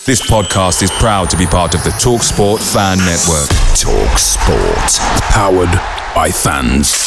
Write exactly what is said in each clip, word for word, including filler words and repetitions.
This podcast is proud to be part of the TalkSport Fan Network. TalkSport. Powered by fans.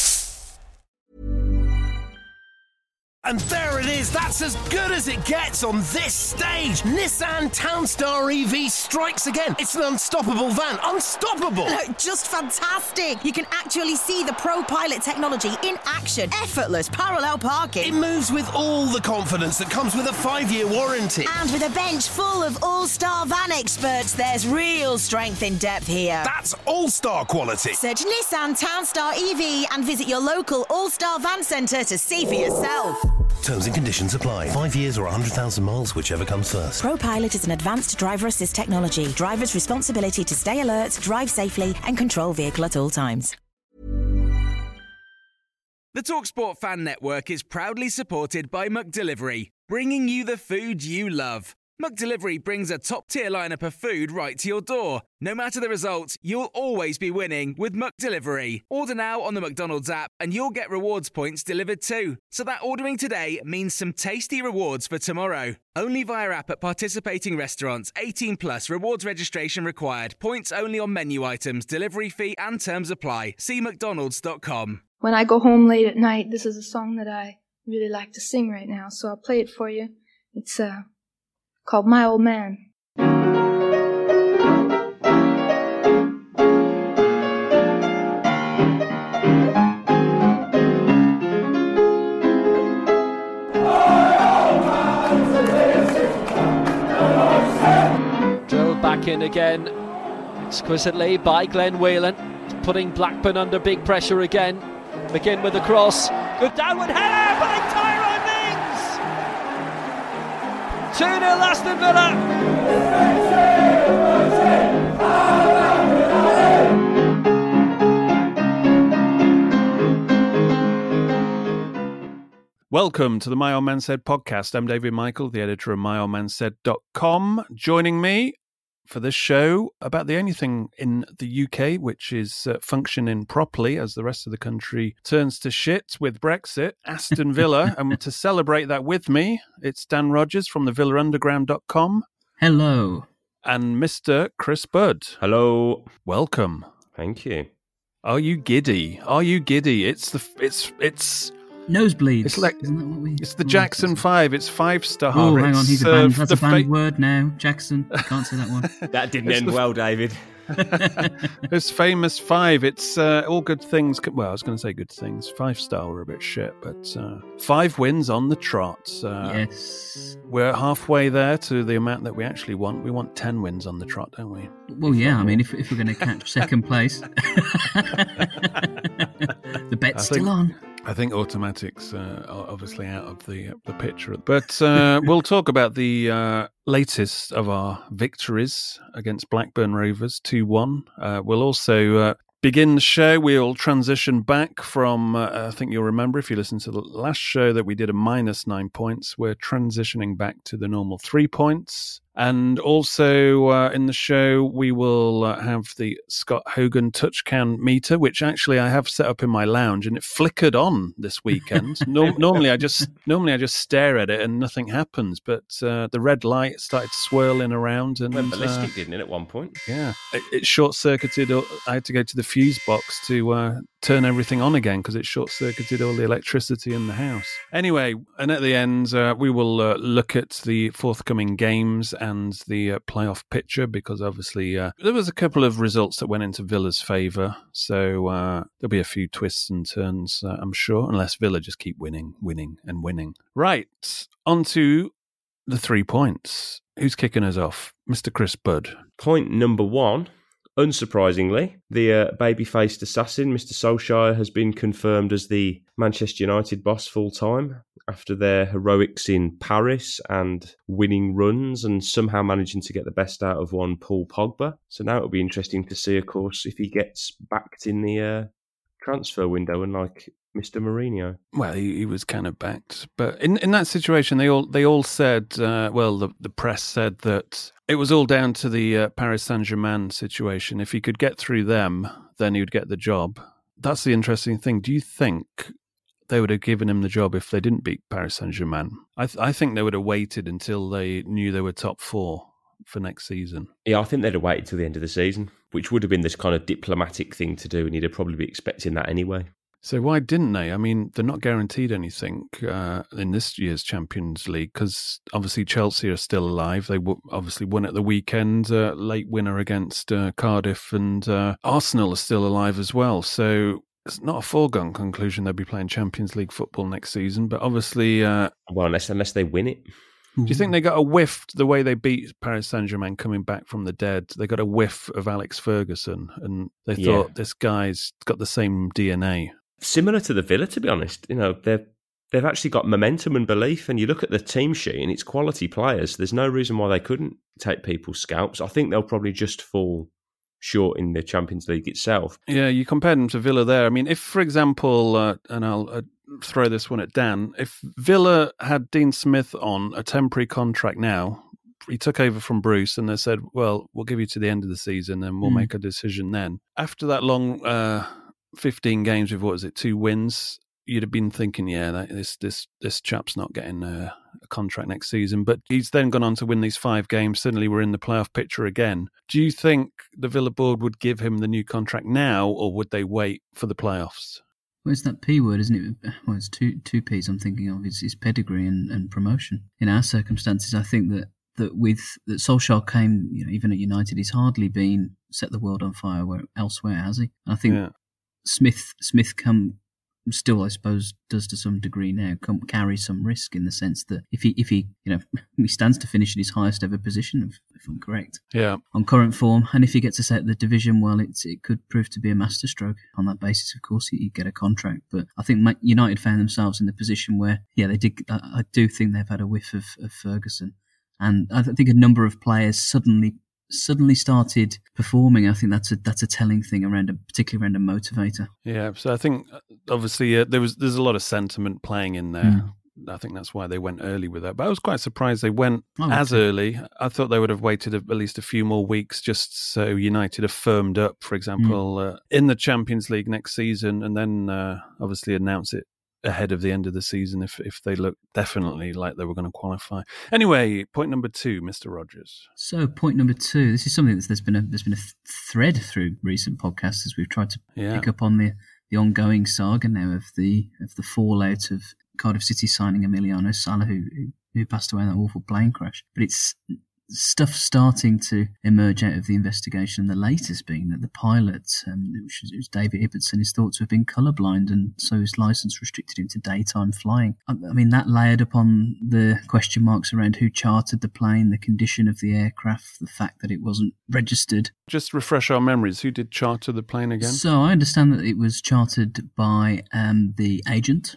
And there it is, that's as good as it gets on this stage. Nissan Townstar E V strikes again. It's an unstoppable van, unstoppable. Look, just fantastic. You can actually see the ProPilot technology in action. Effortless parallel parking. It moves with all the confidence that comes with a five-year warranty. And with a bench full of all-star van experts, there's real strength in depth here. That's all-star quality. Search Nissan Townstar E V and visit your local all-star van centre to see for yourself. Terms and conditions apply. Five years or one hundred thousand miles, whichever comes first. ProPilot is an advanced driver assist technology. Driver's responsibility to stay alert, drive safely and control vehicle at all times. The TalkSport Fan Network is proudly supported by McDelivery, bringing you the food you love. McDelivery brings a top-tier lineup of food right to your door. No matter the result, you'll always be winning with McDelivery. Order now on the McDonald's app and you'll get rewards points delivered too. So that ordering today means some tasty rewards for tomorrow. Only via app at participating restaurants. eighteen plus, rewards registration required. Points only on menu items, delivery fee and terms apply. See mcdonalds dot com. When I go home late at night, this is a song that I really like to sing right now, so I'll play it for you. It's, uh... called My Old Man. Drilled back in again exquisitely by Glenn Whelan, putting Blackburn under big pressure again. McGinn with the cross, good downward header by Tyrone Mings. two nil Aston Villa. Welcome to the My Old Man Said podcast. I'm David Michael, the editor of my old man said dot com. Joining me for this show about the only thing in the U K which is uh, functioning properly as the rest of the country turns to shit with Brexit, Aston Villa. And to celebrate that with me, it's Dan Rogers from the villa underground dot com. Hello. And Mister Chris Budd. Hello. Welcome. Thank you. Are you giddy? Are you giddy? It's the it's it's Nosebleeds. It's like Isn't that what we? it's the Jackson Five. It's five star. Oh, hang on, he's a banned. That's a banned fa- word now. Jackson. Can't say that one. That didn't It's end the- well, David. This famous five. It's uh, all good things. Well, I was going to say good things. Five star were a bit shit, but uh, five wins on the trot. Uh, Yes. We're halfway there to the amount that we actually want. We want ten wins on the trot, don't we? Well, yeah. I mean, if if we're going to catch second place, the bet's I think- still on. I think automatics uh, are obviously out of the the picture, but uh, we'll talk about the uh, latest of our victories against Blackburn Rovers, two one. Uh, we'll also uh, begin the show. We'll transition back from, uh, I think you'll remember if you listened to the last show that we did a minus nine points. We're transitioning back to the normal three points. And also uh, in the show, we will uh, have the Scott Hogan touchcan meter, which actually I have set up in my lounge, and it flickered on this weekend. no- normally, I just normally I just stare at it and nothing happens, but uh, the red light started swirling around and Went ballistic, uh, didn't it, at one point? yeah, it, it short circuited. I had to go to the fuse box to uh, turn everything on again because it short circuited all the electricity in the house. Anyway, and at the end, uh, we will uh, look at the forthcoming games and the uh, playoff picture, because obviously uh, there was a couple of results that went into Villa's favour, so uh, there'll be a few twists and turns, uh, I'm sure, unless Villa just keep winning, winning and winning. Right, on to the three points. Who's kicking us off? Mister Chris Budd. Point number one, unsurprisingly, the uh, baby-faced assassin, Mister Solskjaer, has been confirmed as the Manchester United boss full-time after their heroics in Paris and winning runs and somehow managing to get the best out of one Paul Pogba. So now it'll be interesting to see, of course, if he gets backed in the uh, transfer window, unlike Mister Mourinho. Well, he, he was kind of backed, but in, in that situation, they all they all said, uh, well, the, the press said that it was all down to the uh, Paris Saint-Germain situation. If he could get through them, then he would get the job. That's the interesting thing. Do you think they would have given him the job if they didn't beat Paris Saint-Germain? I, th- I think they would have waited until they knew they were top four for next season. Yeah, I think they'd have waited till the end of the season, which would have been this kind of diplomatic thing to do, and he'd have probably be expecting that anyway. So why didn't they? I mean, they're not guaranteed anything uh, in this year's Champions League because obviously Chelsea are still alive. They w- obviously won at the weekend, uh, late winner against uh, Cardiff, and uh, Arsenal are still alive as well. So it's not a foregone conclusion they'll be playing Champions League football next season. But obviously, uh, well, unless unless they win it. Do you think they got a whiff the way they beat Paris Saint-Germain coming back from the dead? They got a whiff of Alex Ferguson, and they thought Yeah. this guy's got the same D N A. Similar to the Villa, to be honest. You know, they've they've actually got momentum and belief, and you look at the team sheet and it's quality players. There's no reason why they couldn't take people's scalps. I think they'll probably just fall short in the Champions League itself. Yeah, you compared them to Villa there. I mean, if, for example, uh, and I'll uh, throw this one at Dan, if Villa had Dean Smith on a temporary contract now, he took over from Bruce and they said, well, we'll give you to the end of the season and we'll Mm. make a decision then. After that long uh, fifteen games with, what was it, two wins, you'd have been thinking, yeah, that, this this this chap's not getting a, a contract next season. But he's then gone on to win these five games. Suddenly we're in the playoff picture again. Do you think the Villa board would give him the new contract now, or would they wait for the playoffs? Well, it's that P word, isn't it? Well, it's two two P's I'm thinking of. It's, it's pedigree and, and promotion. In our circumstances, I think that, that with that Solskjaer came, you know, even at United, he's hardly been set the world on fire where, elsewhere, has he? And I think Yeah. Smith Smith come still, I suppose, does to some degree now come, carry some risk in the sense that if he if he you know he stands to finish in his highest ever position, if, if I'm correct, Yeah. on current form, and if he gets us out of the division, well, it's it could prove to be a masterstroke. On that basis, of course, he'd get a contract. But I think Ma- United found themselves in the position where, yeah, they did. I, I do think they've had a whiff of, of Ferguson, and I think a number of players suddenly. suddenly started performing. I think that's a that's a telling thing around a particularly around a motivator. Yeah, so I think uh, obviously uh, there was there's a lot of sentiment playing in there. Mm. I think that's why they went early with that. But I was quite surprised they went Oh, as okay. early. I thought they would have waited a, at least a few more weeks just so United have firmed up, for example, mm. uh, in the Champions League next season, and then uh, obviously announce it ahead of the end of the season if if they look definitely like they were going to qualify. Anyway, point number two, Mister Rogers. So point number two, this is something that's there's been a there's been a thread through recent podcasts as we've tried to Yeah. pick up on the, the ongoing saga now of the of the fallout of Cardiff City signing Emiliano Sala, who who, who passed away in that awful plane crash. But it's stuff starting to emerge out of the investigation, and the latest being that the pilot, um, which was, it was David Ibbotson, is thought to have been colourblind, and so his licence restricted him to daytime flying. I, I mean, that layered upon the question marks around who chartered the plane, the condition of the aircraft, the fact that it wasn't registered. Just refresh our memories. Who did charter the plane again? So I understand that it was chartered by um, the agent,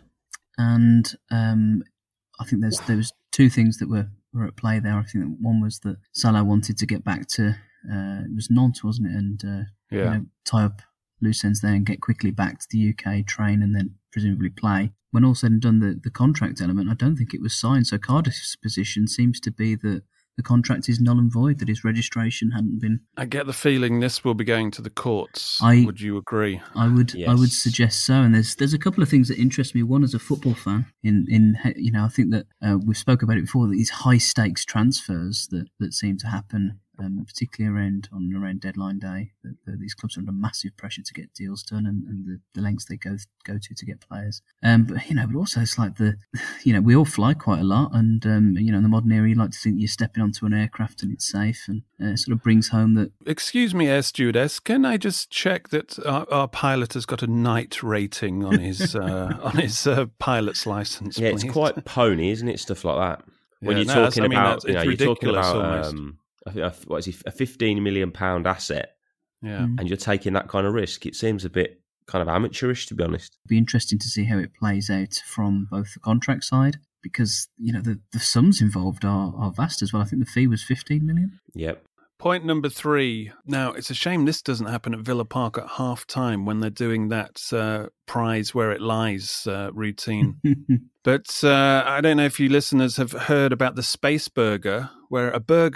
and um, I think there's there was two things that were were at play there. I think that one was that Salah wanted to get back to, uh, it was Nantes, wasn't it? And uh, Yeah. you know, tie up loose ends there and get quickly back to the U K, train, and then presumably play. When all said and done, the, the contract element, I don't think it was signed. So Cardiff's position seems to be that the contract is null and void, that his registration hadn't been. I get the feeling this will be going to the courts. I- Would you agree? I would, I would Yes. suggest so. And there's, there's a couple of things that interest me. One, as a football fan, in, in you know, I think that uh, we've spoke about it before. That these high stakes transfers that, that seem to happen, um, particularly around on around deadline day, that, that these clubs are under massive pressure to get deals done, and, and the, the lengths they go go to to get players. Um, but you know, but also it's like the, you know, we all fly quite a lot, and um, you know, in the modern era, you like to think you're stepping onto an aircraft and it's safe, and uh, it sort of brings home that. Excuse me, air stewardess. Can I just check that our, our pilot has got a night rating on his uh, on his uh, pilot's license? Yeah, please? it's quite pony, isn't it? Stuff like that. When Yeah, you're no, that's- talking I mean, about, that's- you know, it's you're talking ridiculous about almost. um, I think, what is he, a fifteen million pound asset, Yeah. Mm. and you're taking that kind of risk. It seems a bit kind of amateurish, to be honest. Be interesting to see how it plays out from both the contract side, because you know the, the sums involved are, are vast as well. I think the fee was fifteen million. Yep. Point number three. Now, it's a shame this doesn't happen at Villa Park at half time when they're doing that uh, prize where it lies uh, routine. But uh, I don't know if you listeners have heard about the Space Burger, where a burger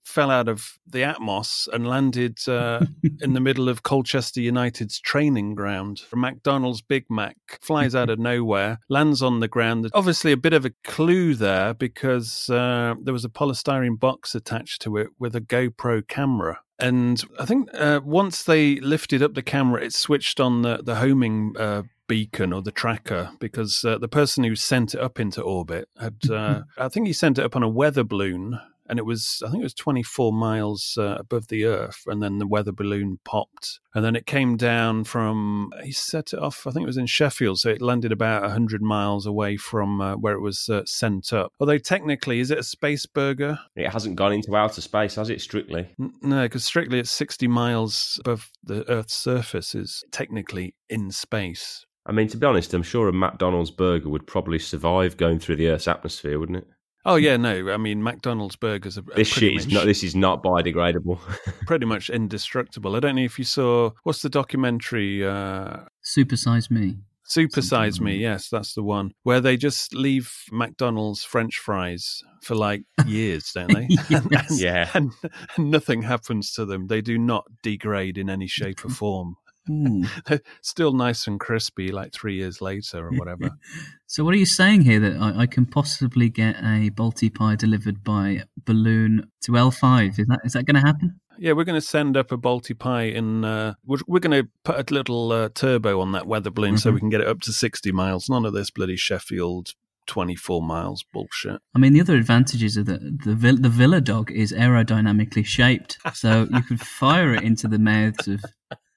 fell out of the Atmos and landed uh, in the middle of Colchester United's training ground. A McDonald's Big Mac flies out of nowhere, lands on the ground. Obviously a bit of a clue there because uh, there was a polystyrene box attached to it with a GoPro camera. And I think uh, once they lifted up the camera, it switched on the, the homing uh, beacon or the tracker because uh, the person who sent it up into orbit had, uh, I think he sent it up on a weather balloon. And it was, I think it was twenty-four miles uh, above the Earth. And then the weather balloon popped. And then it came down from, he set it off, I think it was in Sheffield. So it landed about one hundred miles away from uh, where it was uh, sent up. Although technically, is it a space burger? It hasn't gone into outer space, has it, strictly? N- no, because strictly it's sixty miles above the Earth's surface is technically in space. I mean, to be honest, I'm sure a McDonald's burger would probably survive going through the Earth's atmosphere, wouldn't it? Oh yeah, no. I mean, McDonald's burgers are this shit much, is not. This is not biodegradable. pretty much indestructible. I don't know if you saw what's the documentary? Uh, Super Size Me. Super Size Me. Yes, that's the one where they just leave McDonald's French fries for like years, don't they? Yes. and, Yeah, and, and nothing happens to them. They do not degrade in any shape or form. They're still nice and crispy like three years later or whatever. So what are you saying here, that I, I can possibly get a Balti pie delivered by balloon to L five? Is that is that going to happen? Yeah, we're going to send up a Balti pie in, uh, we're, we're going to put a little uh, turbo on that weather balloon mm-hmm. so we can get it up to sixty miles. None of this bloody Sheffield twenty-four miles bullshit. I mean, the other advantages are that the, the Villa dog is aerodynamically shaped, so you could fire it into the mouths of...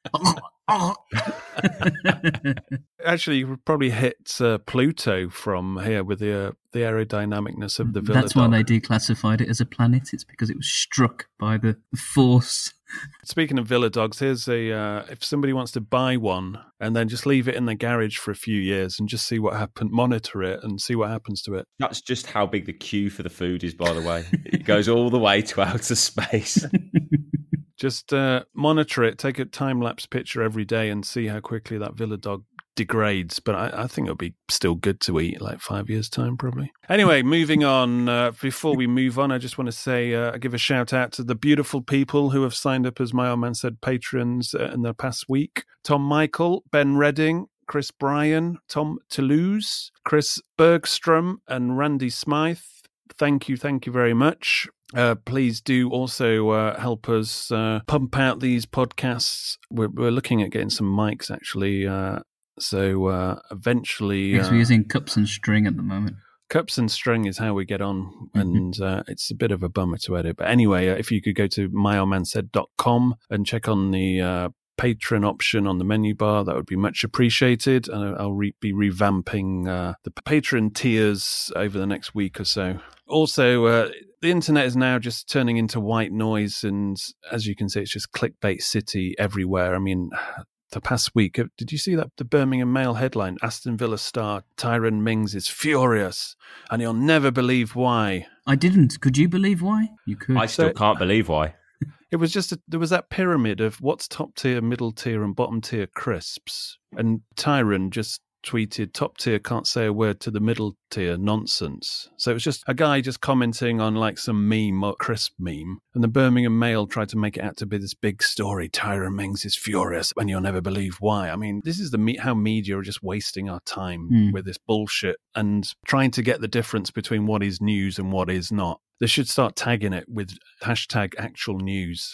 Actually, you would probably hit uh, Pluto from here with the uh, the aerodynamicness of the Villa That's why dog. they declassified it as a planet. It's because it was struck by the force. Speaking of Villa dogs, here's a uh, if somebody wants to buy one and then just leave it in the garage for a few years and just see what happens, monitor it and see what happens to it. That's just how big the queue for the food is, by the way. It goes all the way to outer space. Just uh, monitor it, take a time-lapse picture every day and see how quickly that Villa dog degrades. But I, I think it'll be still good to eat like five years' time, probably. Anyway, moving on. Uh, before we move on, I just want to say, uh, give a shout-out to the beautiful people who have signed up as My Old Man Said patrons uh, in the past week. Tom Michael, Ben Redding, Chris Bryan, Tom Toulouse, Chris Bergstrom and Randy Smythe. Thank you, thank you very much. Uh, please do also uh, help us uh, pump out these podcasts. We're, we're looking at getting some mics, actually. Uh, so uh, eventually... Yes, uh, we're using cups and string at the moment. Cups and string is how we get on, and mm-hmm. uh, it's a bit of a bummer to edit. But anyway, uh, if you could go to my old man said dot com and check on the uh, Patreon option on the menu bar, that would be much appreciated. And I'll re- be revamping uh, the Patreon tiers over the next week or so. Also, uh, the internet is now just turning into white noise, and as you can see, it's just clickbait city everywhere. I mean, the past week, did you see that the Birmingham Mail headline? Aston Villa star Tyrone Mings is furious, and he'll never believe why. I didn't. Could you believe why? You could. I still so, can't believe why. It was just, a, there was that pyramid of what's top tier, middle tier, and bottom tier crisps, and Tyrone just tweeted top tier can't say a word to the middle tier nonsense. So it was just a guy just commenting on like some meme or crisp meme, and the Birmingham Mail tried to make it out to be this big story. Tyrone Mings is furious and you'll never believe why. I mean, this is the me- how media are just wasting our time mm. with this bullshit and trying to get the difference between what is news and what is not. They should start tagging it with hashtag actual news.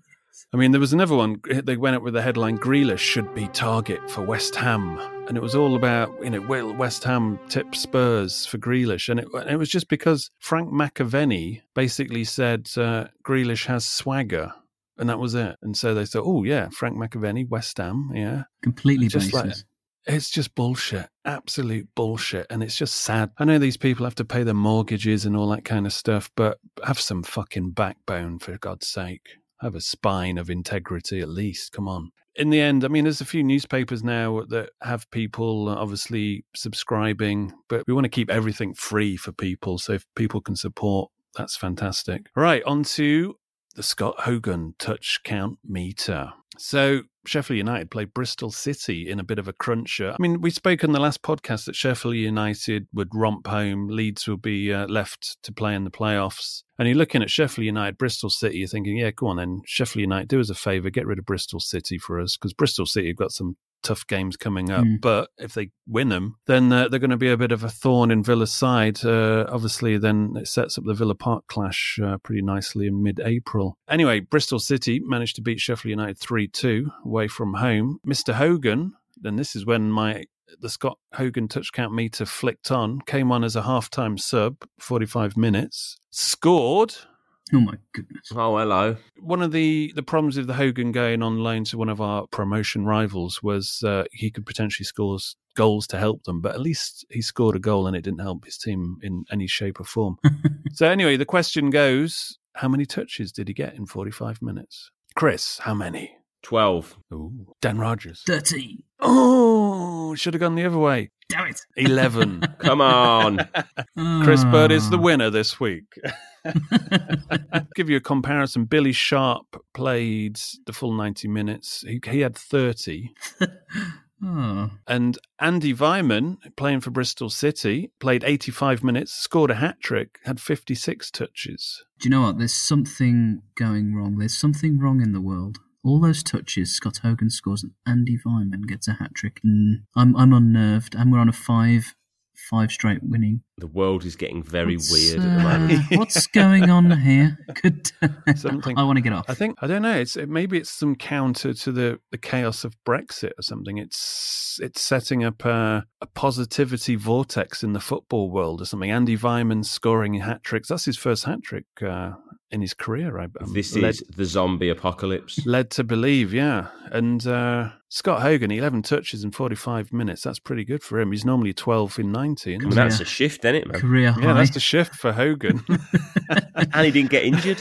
I mean, there was another one. They went up with the headline, Grealish should be target for West Ham. And it was all about, you know, will West Ham tip Spurs for Grealish? And it, and it was just because Frank McAvenny basically said uh, Grealish has swagger. And that was it. And so they thought, oh, yeah, Frank McAvenny, West Ham, yeah. Completely just baseless. Like, it's just bullshit. Absolute bullshit. And it's just sad. I know these people have to pay their mortgages and all that kind of stuff, but have some fucking backbone, for God's sake. Have a spine of integrity at least. Come on. In the end, I mean, there's a few newspapers now that have people obviously subscribing, but we want to keep everything free for people. So if people can support, that's fantastic. Right, on to the Scott Hogan touch count meter. So Sheffield United played Bristol City in a bit of a cruncher. I mean, we spoke in the last podcast that Sheffield United would romp home, Leeds would be uh, left to play in the playoffs. And you're looking at Sheffield United, Bristol City, you're thinking, yeah, go on then, Sheffield United, do us a favour, get rid of Bristol City for us, because Bristol City have got some tough games coming up. Mm. But if they win them, then uh, they're going to be a bit of a thorn in Villa's side. Uh, obviously, then it sets up the Villa Park clash uh, pretty nicely in mid-April. Anyway, Bristol City managed to beat Sheffield United three two away from home. Mister Hogan, and this is when my the Scott Hogan touch count meter flicked on, came on as a half-time sub, forty-five minutes, scored... Oh, my goodness. Oh, hello. One of the, the problems with the Hogan going on loan to one of our promotion rivals was uh, he could potentially score goals to help them, but at least he scored a goal and it didn't help his team in any shape or form. So anyway, the question goes, how many touches did he get in forty-five minutes? Chris, how many? twelve. Ooh. Dan Rogers. thirteen. Oh, should have gone the other way. Damn it. eleven. Come on. Chris Bird is the winner this week. Give you a comparison. Billy Sharp played the full ninety minutes. He, he had thirty. Oh. And Andy Vyman, playing for Bristol City, played eighty-five minutes, scored a hat-trick, had fifty-six touches. Do you know what? There's something going wrong. There's something wrong in the world. All those touches, Scott Hogan scores and Andy Vyman gets a hat-trick. Mm, I'm I'm unnerved. And we're on a five, five straight winning. The world is getting very what's, weird uh, at the moment. What's going on here? Good. Something. I want to get off. I think, I don't know, It's it, maybe it's some counter to the, the chaos of Brexit or something. It's it's setting up a, a positivity vortex in the football world or something. Andy Vyman scoring hat-tricks. That's his first hat-trick uh, in his career. I, I'm this led, is the zombie apocalypse. Led to believe, yeah. And uh, Scott Hogan, eleven touches in forty-five minutes. That's pretty good for him. He's normally twelve in ninety. I mean, that's a shift, isn't it, man? Career high. Yeah, that's the shift for Hogan. And he didn't get injured.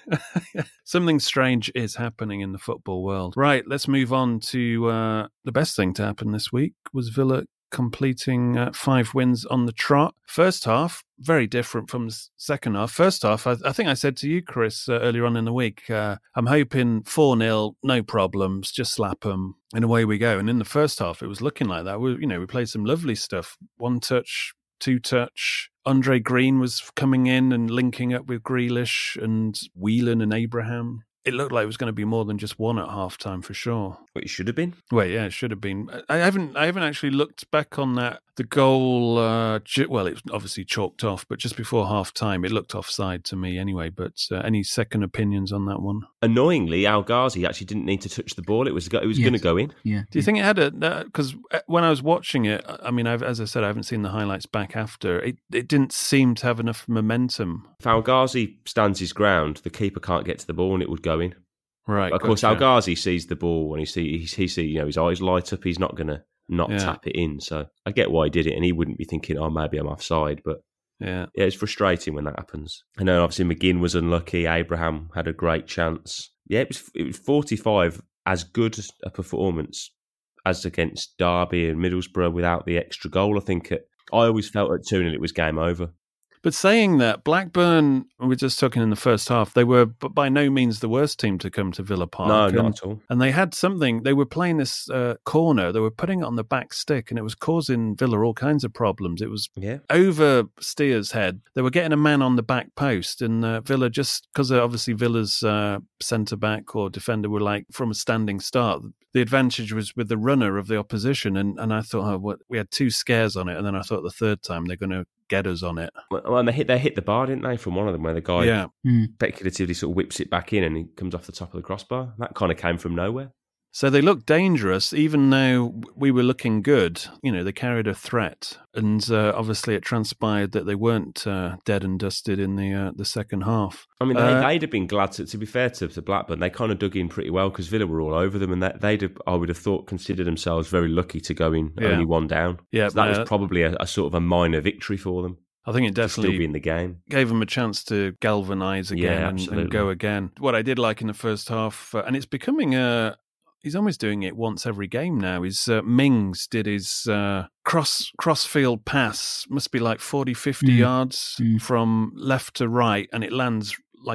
Something strange is happening in the football world. Right, let's move on to uh, the best thing to happen this week was Villa completing uh, five wins on the trot. First half, very different from the second half. First half, I, I think I said to you, Chris, uh, earlier on in the week, uh, I'm hoping four nil, no problems, just slap them, and away we go. And in the first half, it was looking like that. We, you know, we played some lovely stuff. One touch, two touch. Andre Green was coming in and linking up with Grealish and Whelan and Abraham. It looked like it was going to be more than just one at halftime for sure. What it should have been. Well, yeah, it should have been. I haven't. I haven't actually looked back on that. The goal. Uh, well, it was obviously chalked off, but just before half time, it looked offside to me anyway. But uh, any second opinions on that one? Annoyingly, Al Ghazi actually didn't need to touch the ball. It was it was yes. going to go in. Yeah. Do you think it had a? Because uh, when I was watching it, I mean, I've, as I said, I haven't seen the highlights back after. It it didn't seem to have enough momentum. If Al Ghazi stands his ground, the keeper can't get to the ball, and it would go in. Right. Of course, Al Ghazi sees the ball and he see he, he see you know his eyes light up. He's not going to not yeah. tap it in. So I get why he did it, and he wouldn't be thinking, "Oh, maybe I'm offside." But yeah, yeah, it's frustrating when that happens. And then obviously McGinn was unlucky. Abraham had a great chance. Yeah, it was it was forty-five, as good a performance as against Derby and Middlesbrough without the extra goal. I think it, I always felt at two nil it was game over. But saying that, Blackburn, we were just talking in the first half, they were by no means the worst team to come to Villa Park. No, and, not at all. And they had something, they were playing this uh, corner, they were putting it on the back stick, and it was causing Villa all kinds of problems. It was yeah. over Steer's head. They were getting a man on the back post, and uh, Villa just, because obviously Villa's uh, centre-back or defender were like from a standing start, the advantage was with the runner of the opposition, and, and I thought, oh, what, we had two scares on it, and then I thought the third time they're going to get us on it. Well, and they hit they hit the bar, didn't they, from one of them, where the guy yeah. speculatively sort of whips it back in and he comes off the top of the crossbar. That kind of came from nowhere. So they looked dangerous, even though we were looking good. You know, they carried a threat, and uh, obviously it transpired that they weren't uh, dead and dusted in the uh, the second half. I mean, they, uh, they'd have been glad to. To be fair to, to Blackburn, they kind of dug in pretty well because Villa were all over them, and that they'd have, I would have thought, considered themselves very lucky to go in yeah. only one down. Yeah, so that uh, was probably a, a sort of a minor victory for them. I think it definitely still be in the game. Gave them a chance to galvanise again yeah, and, and go again. What I did like in the first half, uh, and it's becoming a. He's almost doing it once every game now. Is uh, Mings did his uh, cross crossfield pass, must be like forty, fifty mm. yards mm. from left to right, and it lands like on a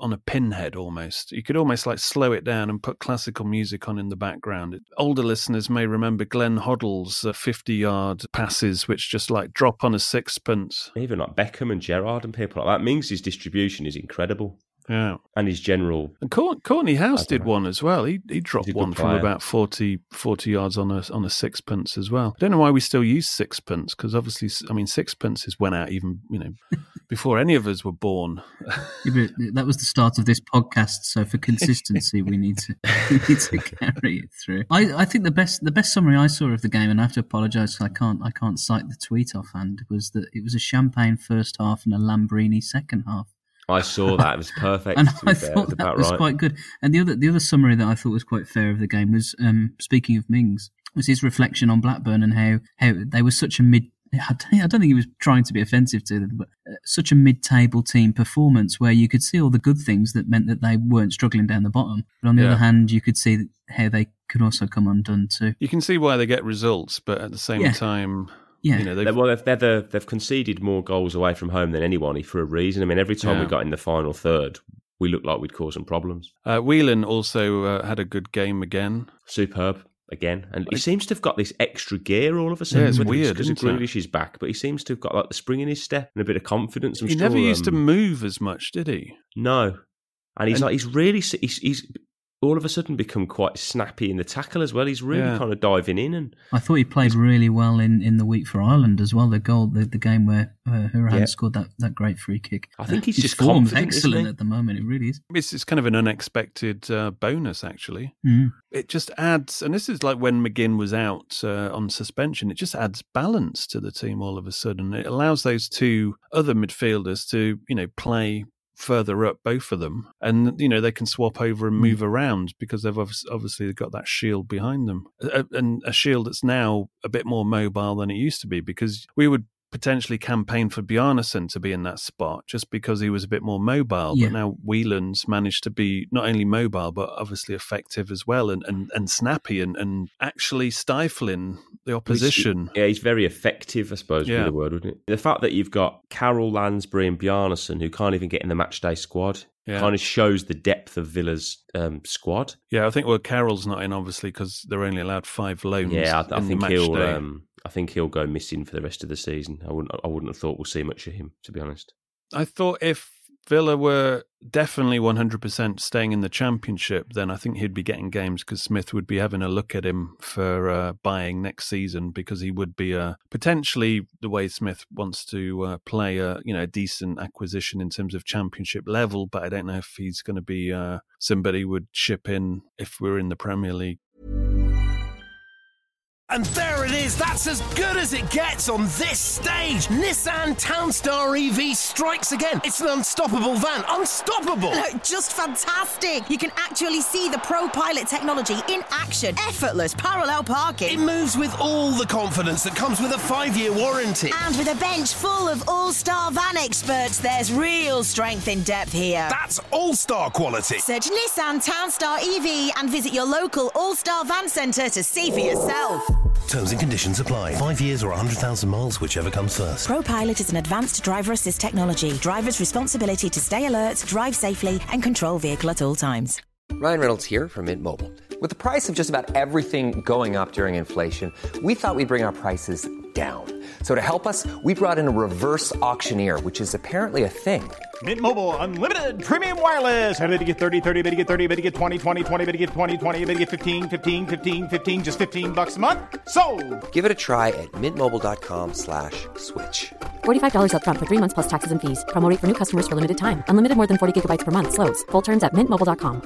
on a pinhead almost. You could almost like slow it down and put classical music on in the background. Older listeners may remember Glenn Hoddle's uh, fifty-yard passes, which just like drop on a sixpence. Even like Beckham and Gerrard and people like that. Mings' distribution is incredible. Yeah. And his general... And Courtney House did know. one as well. He he dropped one from player. about forty, forty yards on a on a sixpence as well. I don't know why we still use sixpence, because obviously, I mean, sixpences went out even, you know, before any of us were born. Yeah, but that was the start of this podcast, so for consistency, we need to we need to carry it through. I, I think the best the best summary I saw of the game, and I have to apologise because I can't I can't cite the tweet offhand, was that it was a champagne first half and a Lambrini second half. I saw that. It was perfect. And to be I fair. thought It that about was right. quite good. And the other the other summary that I thought was quite fair of the game was, um, speaking of Mings, was his reflection on Blackburn and how, how they were such a mid... I don't, I don't think he was trying to be offensive to them, but uh, such a mid-table team performance where you could see all the good things that meant that they weren't struggling down the bottom. But on the Yeah. other hand, you could see how they could also come undone too. You can see why they get results, but at the same Yeah. time... Yeah. You know, They- they've, well, they've, they're the, they've conceded more goals away from home than anyone for a reason. I mean, every time Yeah. we got in the final third, we looked like we'd cause some problems. uh, Whelan also uh, had a good game again. Superb again, and he seems to have got this extra gear all of a sudden. Yeah, it's Whether weird, because isn't it? Grealish is back, but he seems to have got like the spring in his step and a bit of confidence. I'm He sure, never used um, to move as much, did he? No, and he's And- like he's really he's, he's all of a sudden become quite snappy in the tackle as well. He's really Yeah. kind of diving in, and I thought he played really well in, in the week for Ireland as well. The goal, the, the game where uh, Hurahan Yeah. scored that, that great free kick. I think he's His just form's confident, isn't excellent he? at the moment. It really is. It's, it's kind of an unexpected uh, bonus, actually. Mm. It just adds, and this is like when McGinn was out uh, on suspension, it just adds balance to the team all of a sudden. It allows those two other midfielders to, you know, play further up, both of them, and you know they can swap over and move around because they've obviously, obviously got that shield behind them, a, and a shield that's now a bit more mobile than it used to be, because we would potentially campaign for Bjarnason to be in that spot just because he was a bit more mobile. Yeah. But now Whelan's managed to be not only mobile but obviously effective as well, and, and, and snappy and, and actually stifling the opposition. yeah, he's very effective, I suppose, would Yeah. be the word, wouldn't it? The fact that you've got Carroll, Lansbury and Bjarnason who can't even get in the matchday squad Yeah. kind of shows the depth of Villa's um, squad. Yeah, I think well Carroll's not in obviously because they're only allowed five loans. Yeah, I, I in the think match he'll. day. Um, I think he'll go missing for the rest of the season. I wouldn't. I wouldn't have thought we'll see much of him, to be honest. I thought if Villa were definitely one hundred percent staying in the Championship, then I think he'd be getting games because Smith would be having a look at him for uh, buying next season, because he would be uh, potentially, the way Smith wants to uh, play, a you know a decent acquisition in terms of Championship level. But I don't know if he's going to be uh, somebody would ship in if we're in the Premier League. And there it is, that's as good as it gets on this stage. Nissan Townstar E V strikes again. It's an unstoppable van, unstoppable. Look, just fantastic. You can actually see the Pro Pilot technology in action. Effortless parallel It parking. moves with all the confidence that comes with a five-year warranty. And with a bench full of all-star van experts, there's real strength in depth here. That's all-star quality. Search Nissan Townstar E V and visit your local All-Star Van Centre to see for yourself. Terms and conditions apply. Five years or one hundred thousand miles, whichever comes first. ProPilot is an advanced driver assist technology. Driver's responsibility to stay alert, drive safely, and control vehicle at all times. Ryan Reynolds here from Mint Mobile. With the price of just about everything going up during inflation, we thought we'd bring our prices down. So to help us, we brought in a reverse auctioneer, which is apparently a thing. Mint Mobile Unlimited Premium Wireless. How to get thirty, thirty, bit to get thirty, bit to get twenty, twenty, twenty, bit to get twenty, twenty, bit to get fifteen, fifteen, fifteen, fifteen, just fifteen bucks a month? Sold! Give it a try at mintmobile.com slash switch. forty-five dollars up front for three months plus taxes and fees. Promo rate for new customers for limited time. Unlimited more than forty gigabytes per month. Slows full terms at mint mobile dot com.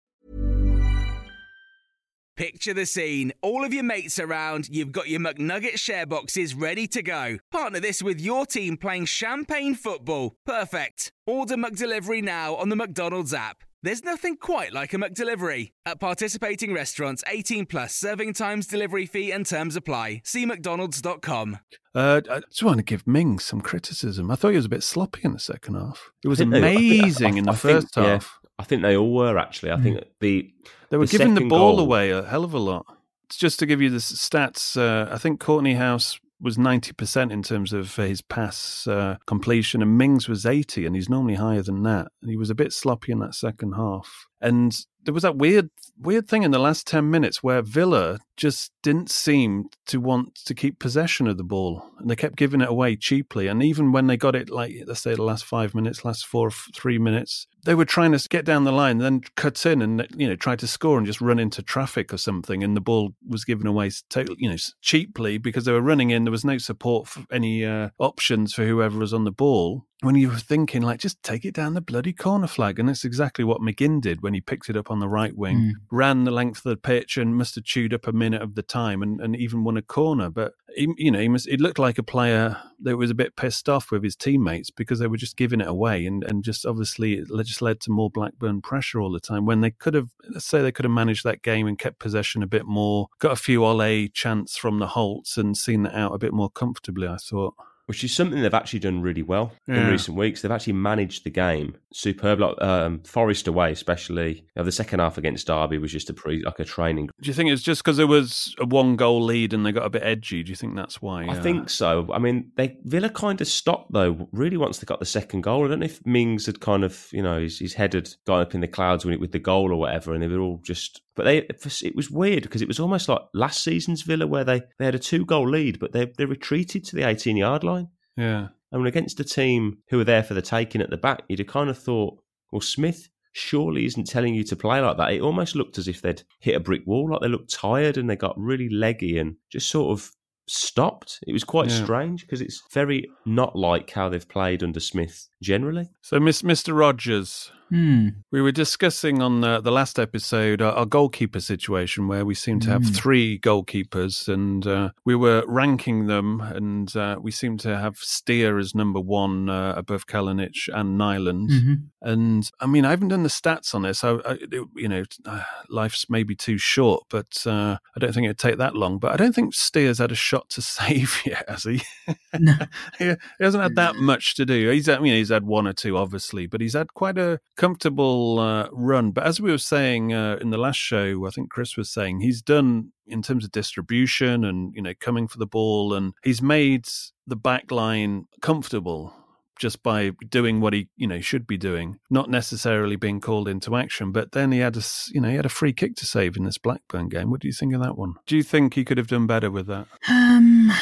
Picture the scene. All of your mates around, you've got your McNugget share boxes ready to go. Partner this with your team playing champagne football. Perfect. Order McDelivery now on the McDonald's app. There's nothing quite like a McDelivery. At participating restaurants, eighteen plus, serving times, delivery fee and terms apply. See mcdonalds dot com. Uh, I just want to give Ming some criticism. I thought he was a bit sloppy in the second half. It was I think they- I think- amazing I- in the I think- first yeah, half. I think they all were, actually. I think the They were the giving the second ball goal- away a hell of a lot. It's just to give you the s- stats, uh, I think Courtney House was ninety percent in terms of his pass uh, completion, and Mings was eighty, and he's normally higher than that. And he was a bit sloppy in that second half. And there was that weird weird thing in the last ten minutes where Villa just didn't seem to want to keep possession of the ball, and they kept giving it away cheaply. And even when they got it, like, let's say the last five minutes, last four, three minutes, they were trying to get down the line, then cut in and, you know, try to score and just run into traffic or something. And the ball was given away, you know, cheaply because they were running in. There was no support for any uh, options for whoever was on the ball. When you were thinking, like, just take it down the bloody corner flag. And that's exactly what McGinn did when he picked it up on the right wing, mm. ran the length of the pitch and must have chewed up a minute of the time and, and even won a corner. But, he, you know, he, must, he looked like a player that was a bit pissed off with his teammates because they were just giving it away. And, and just obviously it just led to more Blackburn pressure all the time when they could have, let's say they could have managed that game and kept possession a bit more, got a few Ole chants from the Holts and seen that out a bit more comfortably, I thought. Which is something they've actually done really well yeah. in recent weeks. They've actually managed the game superb. Like um, Forest away, especially. You know, the second half against Derby was just a pre, like a training. Do you think it's just because there was a one goal lead and they got a bit edgy? Do you think that's why? I uh... think so. I mean, they Villa kind of stopped though. Really, once they got the second goal, I don't know if Mings had kind of, you know, his, his head had gone up in the clouds with, with the goal or whatever, and they were all just. But they, it was weird because it was almost like last season's Villa where they, they had a two goal lead, but they they retreated to the eighteen yard line. Yeah. I mean, against a team who were there for the taking at the back, you'd have kind of thought, well, Smith surely isn't telling you to play like that. It almost looked as if they'd hit a brick wall, like they looked tired and they got really leggy and just sort of stopped. It was quite yeah. strange because it's very not like how they've played under Smith generally. So, Miss Mister Rogers, hmm. we were discussing on the, the last episode our, our goalkeeper situation where we seem to have Mm. three goalkeepers and uh, we were ranking them and uh, we seem to have Steer as number one uh, above Kalinic and Nyland. Mm-hmm. And I mean, I haven't done the stats on this. So, I, it, you know, uh, life's maybe too short, but uh, I don't think it'd take that long. But I don't think Steer's had a shot to save yet, has he? No. he, he hasn't had that much to do. He's, I mean, he's had one or two, obviously, but he's had quite a comfortable uh, run. But as we were saying uh, in the last show, I think Chris was saying, he's done in terms of distribution and, you know, coming for the ball, and he's made the back line comfortable just by doing what he, you know, should be doing, not necessarily being called into action. But then he had a, you know, he had a free kick to save in this Blackburn game. What do you think of that one? Do you think he could have done better with that? Um,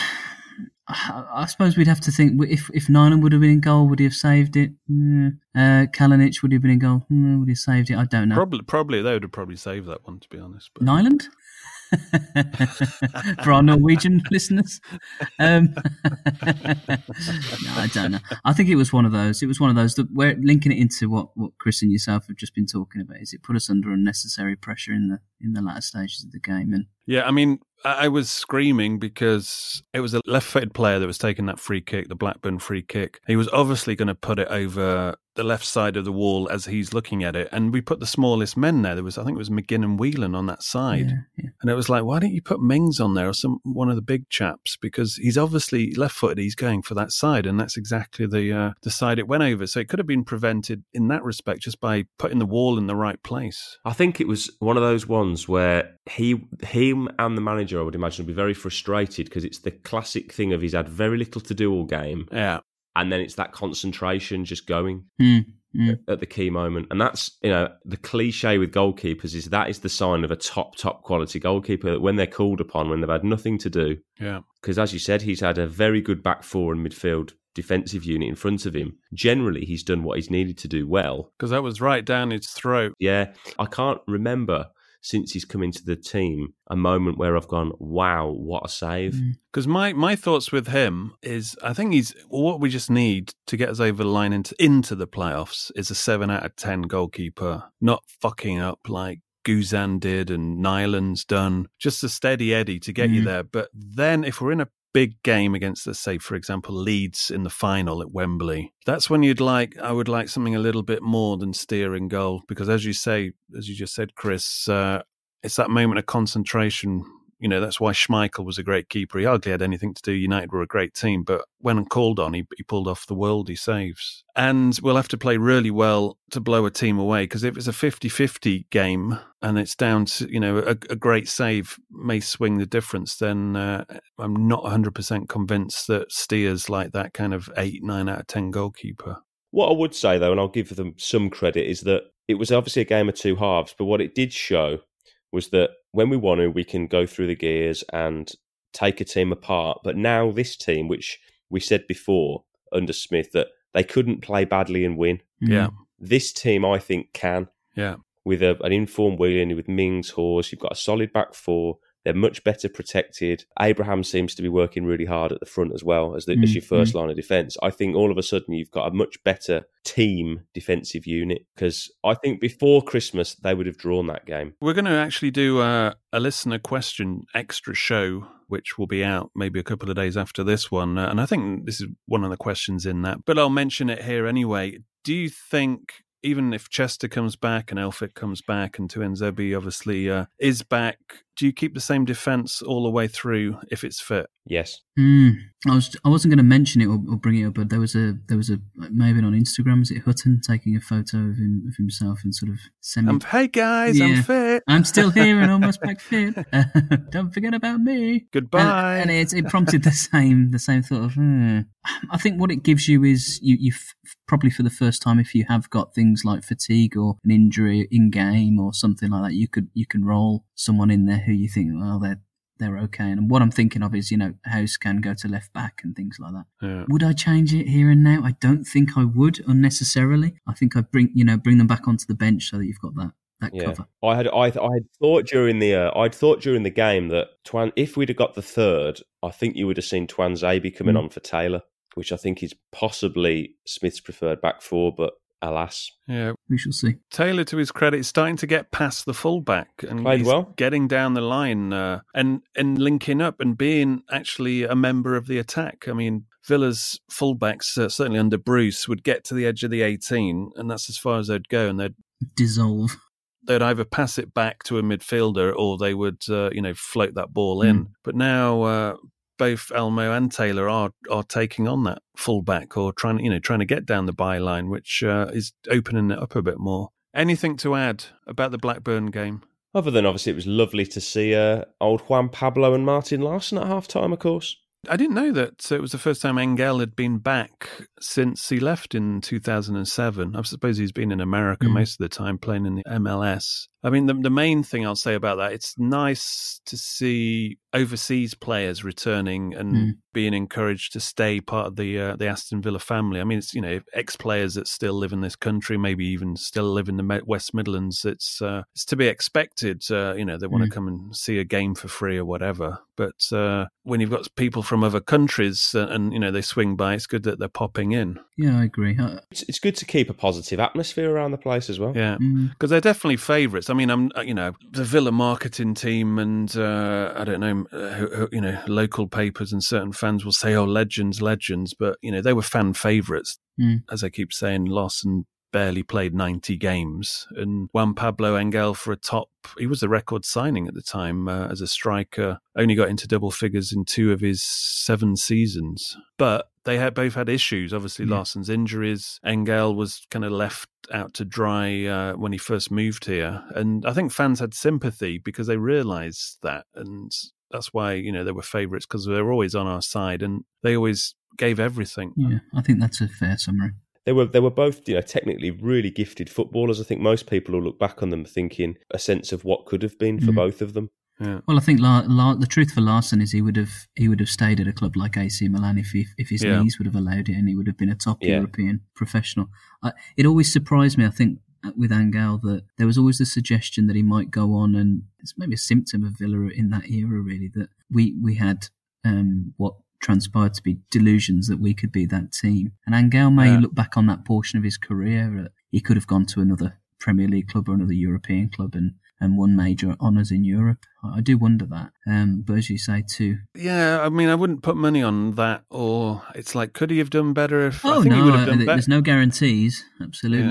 I, I suppose we'd have to think if if Nyland would have been in goal, would he have saved it? Mm. Uh, Kalinic, would he have been in goal? Mm, would he have saved it? I don't know. Probably, probably they would have probably saved that one, to be honest. But... Nyland? For our Norwegian listeners, um, no, I don't know. I think it was one of those. It was one of those that we're linking it into what, what Chris and yourself have just been talking about. Is it put us under unnecessary pressure in the in the latter stages of the game? And yeah, I mean, I was screaming because it was a left-footed player that was taking that free kick, the Blackburn free kick. He was obviously going to put it over the left side of the wall as he's looking at it. And we put the smallest men there. There was, I think it was McGinn and Whelan on that side. Yeah, yeah. And it was like, why don't you put Mings on there or some one of the big chaps? Because he's obviously left-footed. He's going for that side. And that's exactly the uh, the side it went over. So it could have been prevented in that respect just by putting the wall in the right place. I think it was one of those ones where he, him and the manager, I would imagine, would be very frustrated because it's the classic thing of he's had very little to do all game. Yeah. And then it's that concentration just going mm, mm. at the key moment. And that's, you know, the cliche with goalkeepers is that is the sign of a top, top quality goalkeeper that when they're called upon, when they've had nothing to do. Yeah. Because as you said, he's had a very good back four and midfield defensive unit in front of him. Generally, he's done what he's needed to do well. Because that was right down his throat. Yeah. I can't remember since he's come into the team, a moment where I've gone, wow, what a save. Because mm. my, my thoughts with him is, I think he's, what we just need to get us over the line into, into the playoffs is a seven out of ten goalkeeper, not fucking up like Guzan did and Nyland's done, just a steady Eddie to get mm. you there. But then if we're in a big game against, let's say, for example, Leeds in the final at Wembley, that's when you'd like, I would like something a little bit more than Steer in goal, because as you say, as you just said, Chris, uh, it's that moment of concentration you know, that's why Schmeichel was a great keeper. He hardly had anything to do. United were a great team, but when called on, he, he pulled off the worldie saves. And we'll have to play really well to blow a team away, because if it's a fifty-fifty game and it's down to, you know, a, a great save may swing the difference, then uh, I'm not one hundred percent convinced that Steer's like that kind of eight, nine out of ten goalkeeper. What I would say, though, and I'll give them some credit, is that it was obviously a game of two halves, but what it did show was that when we want to, we can go through the gears and take a team apart. But now this team, which we said before under Smith, that they couldn't play badly and win. Yeah. This team, I think, can. Yeah. With a, an informed Whelan, with Mings, Hawes, you've got a solid back four. They're much better protected. Abraham seems to be working really hard at the front as well as, the, mm, as your first mm. line of defence. I think all of a sudden you've got a much better team defensive unit, because I think before Christmas they would have drawn that game. We're going to actually do a, a listener question extra show, which will be out maybe a couple of days after this one. Uh, and I think this is one of the questions in that, but I'll mention it here anyway. Do you think, even if Chester comes back and Elphick comes back and Tuanzebe obviously uh, is back, do you keep the same defence all the way through if it's fit? Yes. Mm, I was I wasn't going to mention it or, or bring it up, but there was a there was a maybe on Instagram, is it Hutton taking a photo of him of himself and sort of semi. Um, hey guys, yeah, I'm fit. I'm still here and almost back fit. Uh, don't forget about me. Goodbye. And, and it, it prompted the same the same thought of. Hmm. I think what it gives you is you you f- probably for the first time, if you have got things like fatigue or an injury in game or something like that, you could you can roll someone in there who you think, well, they're they're okay. And what I'm thinking of is, you know, House can go to left back and things like that. Yeah. Would I change it here and now? I don't think I would unnecessarily. I think I'd bring, you know, bring them back onto the bench so that you've got that, that yeah. cover. I had I, I had thought during the uh, I'd thought during the game that Twan, if we'd have got the third, I think you would have seen Tuanzebe coming mm. on for Taylor, which I think is possibly Smith's preferred back four, but alas. Yeah, we shall see. Taylor, to his credit, is starting to get past the fullback and played he's well, getting down the line uh, and and linking up and being actually a member of the attack. I mean, Villa's fullbacks, uh, certainly under Bruce, would get to the edge of the eighteen, and that's as far as they'd go, and they'd dissolve. They'd either pass it back to a midfielder or they would, uh, you know, float that ball in. Mm. But now. Uh, Both Elmo and Taylor are are taking on that fullback or trying, you know, trying to get down the byline, which uh, is opening it up a bit more. Anything to add about the Blackburn game? Other than obviously it was lovely to see uh, old Juan Pablo and Martin Larsson at half time, of course. I didn't know that it was the first time Engel had been back since he left in two thousand seven. I suppose he's been in America mm. most of the time playing in the M L S. I mean, the, the main thing I'll say about that, it's nice to see overseas players returning and mm. being encouraged to stay part of the uh, the Aston Villa family. I mean, it's, you know, ex-players that still live in this country, maybe even still live in the West Midlands. It's uh, it's to be expected. Uh, you know, they want mm. to come and see a game for free or whatever. But uh, when you've got people from other countries and, and, you know, they swing by, it's good that they're popping in. Yeah, I agree. It's, it's good to keep a positive atmosphere around the place as well. Yeah, because mm. they're definitely favourites. I mean, I'm, you know, the Villa marketing team and, uh, I don't know, uh, you know, local papers and certain fans will say, oh, legends, legends. But, you know, they were fan favourites. Mm. As I keep saying, Lawson barely played ninety games. And Juan Pablo Engel for a top, he was the record signing at the time uh, as a striker, only got into double figures in two of his seven seasons. But they had both had issues. Obviously, yeah. Larsson's injuries. Engel was kind of left out to dry uh, when he first moved here. And I think fans had sympathy because they realised that. And that's why, you know, they were favourites, because they were always on our side and they always gave everything. Yeah, I think that's a fair summary. They were they were both, you know, technically really gifted footballers. I think most people will look back on them thinking a sense of what could have been for mm. both of them. Yeah. Well, I think La- La- the truth for Larsson is he would have he would have stayed at a club like A C Milan if he, if his yeah. knees would have allowed it, and he would have been a top yeah. European professional. I, it always surprised me, I think, with Engel, that there was always the suggestion that he might go on, and it's maybe a symptom of Villa in that era, really, that we we had um, what transpired to be delusions that we could be that team. And Engel may yeah. look back on that portion of his career, uh, he could have gone to another Premier League club or another European club and, and won major honours in Europe. I, I do wonder that. Um, but as you say too. Yeah, I mean, I wouldn't put money on that, or it's like, could he have done better if oh, I think no, he would have done uh, better? There's no guarantees, absolutely.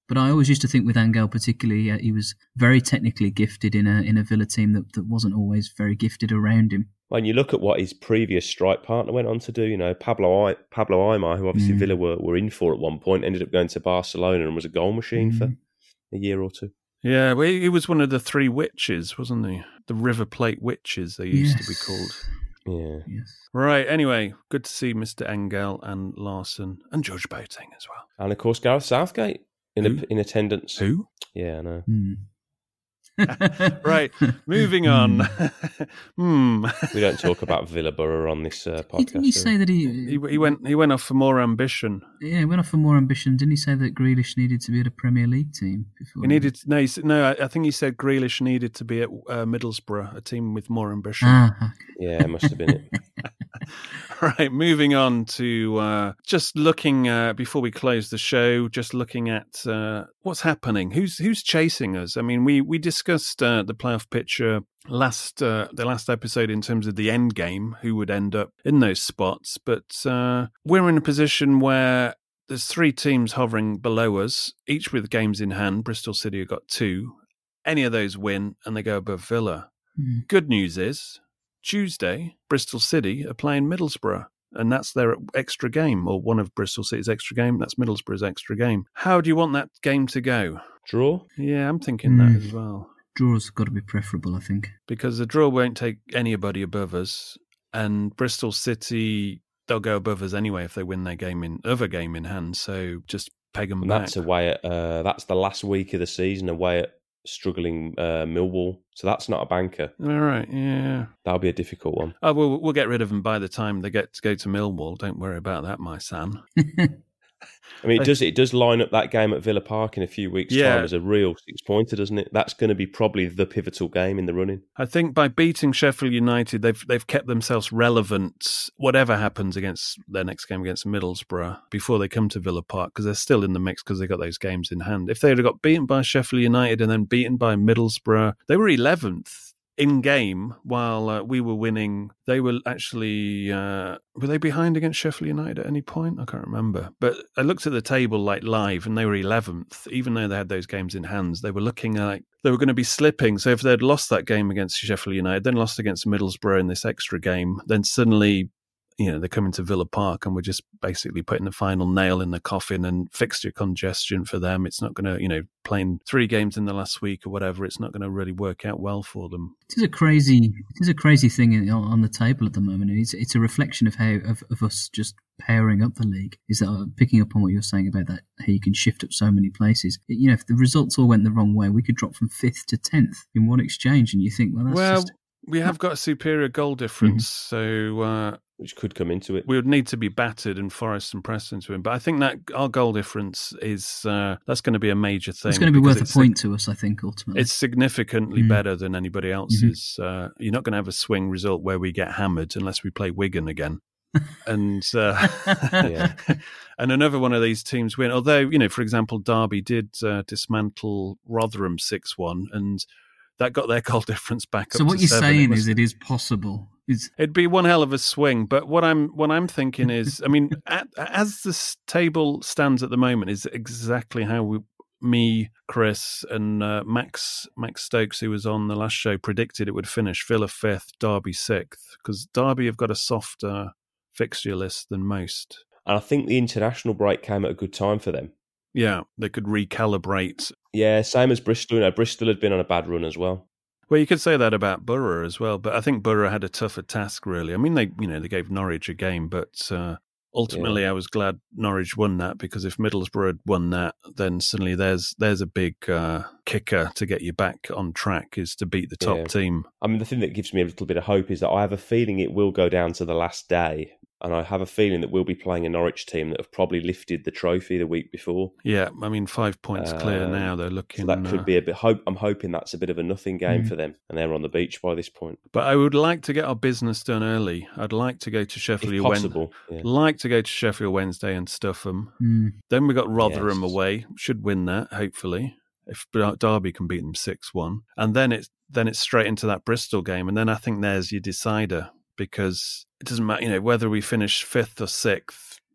But I always used to think with Angel particularly, uh, he was very technically gifted in a in a Villa team that, that wasn't always very gifted around him. When you look at what his previous strike partner went on to do, you know, Pablo I, Pablo Aimar, who obviously mm. Villa were, were in for at one point, ended up going to Barcelona and was a goal machine mm. for a year or two. Yeah, well, he was one of the three witches, wasn't he? The River Plate witches, they used yes. to be called. Yeah. Yes. Right, anyway, good to see Mister Engel and Larson and George Boateng as well. And of course, Gareth Southgate in a, in attendance. Who? Yeah, I know. Mm. Right, moving on. hmm. We don't talk about Villa Borough on this uh, podcast. Didn't he say that he, he he went he went off for more ambition? Yeah, he went off for more ambition. Didn't he say that Grealish needed to be at a Premier League team? Before he needed no, he, no. I, I think he said Grealish needed to be at uh, Middlesbrough, a team with more ambition. Ah, okay. Yeah, it must have been it. Right, moving on to uh, just looking uh, before we close the show. Just looking at uh, what's happening. Who's who's chasing us? I mean, we we discussed uh, the playoff picture last uh, the last episode in terms of the end game, who would end up in those spots. But uh, we're in a position where there's three teams hovering below us, each with games in hand. Bristol City have got two. Any of those win, and they go above Villa. Mm. Good news is, Tuesday, Bristol City are playing Middlesbrough, and that's their extra game, or one of Bristol City's extra game. That's Middlesbrough's extra game. How do you want that game to go? Draw? Yeah, I'm thinking Mm. that as well. Draw's got to be preferable, I think. Because the draw won't take anybody above us, and Bristol City, they'll go above us anyway if they win their game in other game in hand. So just peg them And back. that's away at uh, that's the last week of the season away at struggling uh, Millwall. So that's not a banker. All right, yeah. That'll be a difficult one. Oh, well, we'll get rid of them by the time they get to go to Millwall. Don't worry about that, my son. I mean, it does it does line up that game at Villa Park in a few weeks' Yeah. time as a real six-pointer, doesn't it? That's going to be probably the pivotal game in the running. I think by beating Sheffield United, they've they've kept themselves relevant, whatever happens against their next game against Middlesbrough, before they come to Villa Park, because they're still in the mix because they got those games in hand. If they had got beaten by Sheffield United and then beaten by Middlesbrough, they were eleventh in game while uh, we were winning. They were actually, uh, were they behind against Sheffield United at any point? I can't remember. But I looked at the table like live and they were eleventh, even though they had those games in hands. They were looking like they were going to be slipping. So if they'd lost that game against Sheffield United, then lost against Middlesbrough in this extra game, then suddenly, you know, they're coming to Villa Park and we're just basically putting the final nail in the coffin and fixture congestion for them. It's not going to, you know, playing three games in the last week or whatever, it's not going to really work out well for them. It is a crazy, it is a crazy thing in, on the table at the moment, and it's it's a reflection of how of, of us just powering up the league. Is that uh, picking up on what you're saying about that, how you can shift up so many places? You know, if the results all went the wrong way, we could drop from fifth to tenth in one exchange, and you think, well, that's well, just... we have got a superior goal difference, mm-hmm. so uh, which could come into it. We would need to be battered and Forest and Preston to win. But I think that our goal difference is uh, that's going to be a major thing. It's going to be worth a point to us, I think, ultimately. It's significantly mm. better than anybody else's. Mm-hmm. Uh, you're not going to have a swing result where we get hammered unless we play Wigan again. and uh, yeah. and another one of these teams win. Although, you know, for example, Derby did uh, dismantle Rotherham six one, and that got their goal difference back so up what to you're seven. saying it was, is it is possible. It's... It'd be one hell of a swing. But what I'm what I'm thinking is, I mean, at, as this table stands at the moment, is exactly how we, me, Chris, and uh, Max Max Stokes, who was on the last show, predicted it would finish. Villa fifth, Derby sixth, because Derby have got a softer fixture list than most. And I think the international break came at a good time for them. Yeah, they could recalibrate. Yeah, same as Bristol. You know, Bristol had been on a bad run as well. Well, you could say that about Borough as well, but I think Borough had a tougher task, really. I mean, they you know they gave Norwich a game, but uh, ultimately, yeah. I was glad Norwich won that, because if Middlesbrough had won that, then suddenly there's there's a big uh, kicker to get you back on track, is to beat the top yeah. team. I mean, the thing that gives me a little bit of hope is that I have a feeling it will go down to the last day. And I have a feeling that we'll be playing a Norwich team that have probably lifted the trophy the week before. Yeah, I mean, five points clear um, now. They're looking. So that could uh, be a bit. Hope I'm hoping that's a bit of a nothing game mm. for them, and they're on the beach by this point. But I would like to get our business done early. I'd like to go to Sheffield if possible. Wen- Yeah. Like to go to Sheffield Wednesday and stuff them. Mm. Then we got Rotherham yes. away. Should win that, hopefully. If Derby can beat them six one, and then it's then it's straight into that Bristol game, and then I think there's your decider. Because it doesn't matter, you know, whether we finish fifth or sixth,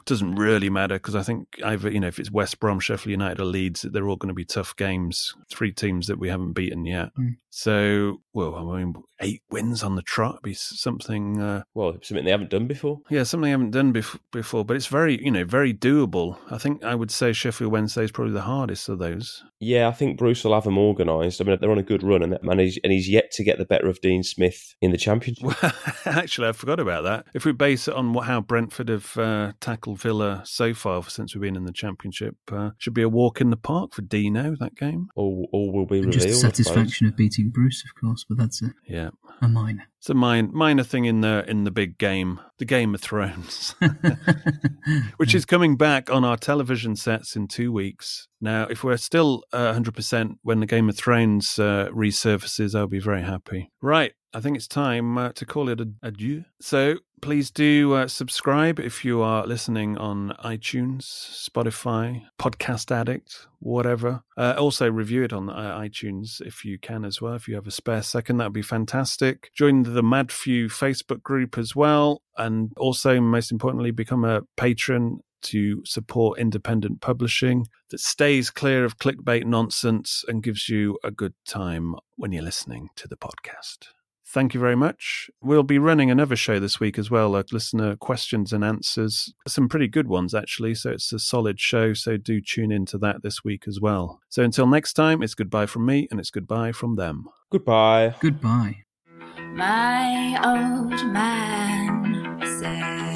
doesn't really matter because I think either, you know, if it's West Brom, Sheffield United or Leeds, they're all going to be tough games. Three teams that we haven't beaten yet. Mm. So, well, I mean, eight wins on the trot would be something. Uh, well, something they haven't done before. Yeah, something they haven't done bef- before, but it's very, you know, very doable. I think I would say Sheffield Wednesday is probably the hardest of those. Yeah, I think Bruce will have them organised. I mean, they're on a good run, and, and, he's, and he's yet to get the better of Dean Smith in the Championship. Well, actually, I forgot about that. If we base it on what, how Brentford have uh, tackled Villa so far since we've been in the Championship, uh, should be a walk in the park for Dino, that game. All, all will be and revealed. Just the satisfaction of beating Bruce, of course, but that's a, yeah. a minor. It's a minor, minor thing in the in the big game, the Game of Thrones, which is coming back on our television sets in two weeks. Now, if we're still uh, one hundred percent when the Game of Thrones uh, resurfaces, I'll be very happy. Right, I think it's time uh, to call it adieu. So please do uh, subscribe if you are listening on iTunes, Spotify, Podcast Addict, whatever. Uh, also review it on uh, iTunes if you can as well. If you have a spare second, that would be fantastic. Join the Madfew Facebook group as well. And also, most importantly, become a patron to support independent publishing that stays clear of clickbait nonsense and gives you a good time when you're listening to the podcast. Thank you very much. We'll be running another show this week as well, like listener questions and answers. Some pretty good ones, actually, so it's a solid show, so do tune into that this week as well. So until next time, it's goodbye from me, and it's goodbye from them. Goodbye. Goodbye. My old man said...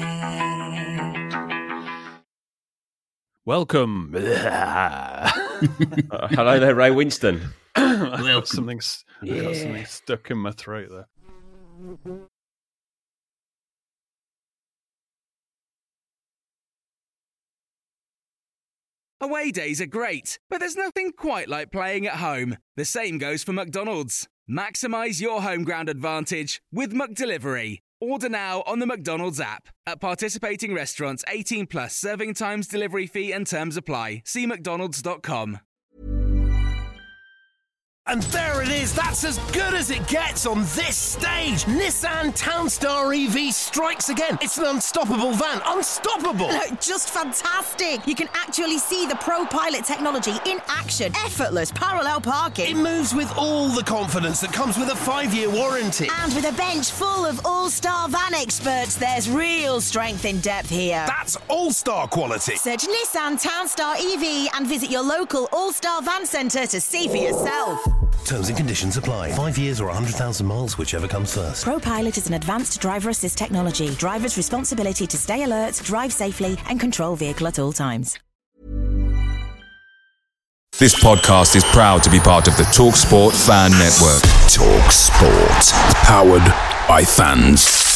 Welcome. uh, hello there, Ray Winston. I've got something, yeah. I've got something stuck in my throat there. Away days are great, but there's nothing quite like playing at home. The same goes for McDonald's. Maximise your home ground advantage with McDelivery. Order now on the McDonald's app. At participating restaurants, eighteen plus, serving times, delivery fee and terms apply. See mcdonalds dot com. And there it is, that's as good as it gets on this stage. Nissan Townstar E V strikes again. It's an unstoppable van, unstoppable. Look, just fantastic. You can actually see the ProPilot technology in action. Effortless parallel parking. It moves with all the confidence that comes with a five-year warranty. And with a bench full of all-star van experts, there's real strength in depth here. That's all-star quality. Search Nissan Townstar E V and visit your local all-star van centre to see for yourself. Terms and conditions apply. Five years or one hundred thousand miles, whichever comes first. ProPilot is an advanced driver assist technology. Driver's responsibility to stay alert, drive safely, and control vehicle at all times. This podcast is proud to be part of the TalkSport Fan Network. TalkSport. Powered by fans.